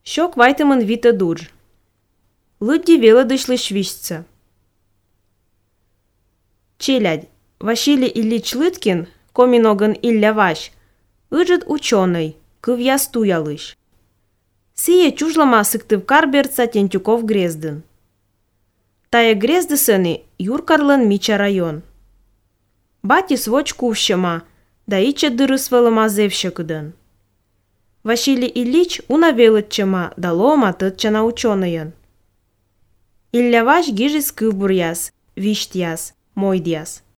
Щок вайтымын вита дурж. Лыдди вело дышлы швищца. Челядь, Василий Ильич Лыткин, коминогын Илья Ващ, ыжыт ученый, кывья стуялыш. Сие чужлама сыктыв карберца Тентюков Грездын. Тая Грездысыны Юркарлын Мича район. Бати своч кувщама, да иче дырысвылыма зевщыкыдын. Василий Ильич унавелытчыма да лома тытчана ученыйын. Илья Ващ гижис кывбур яс, вишт яс, мойд яс.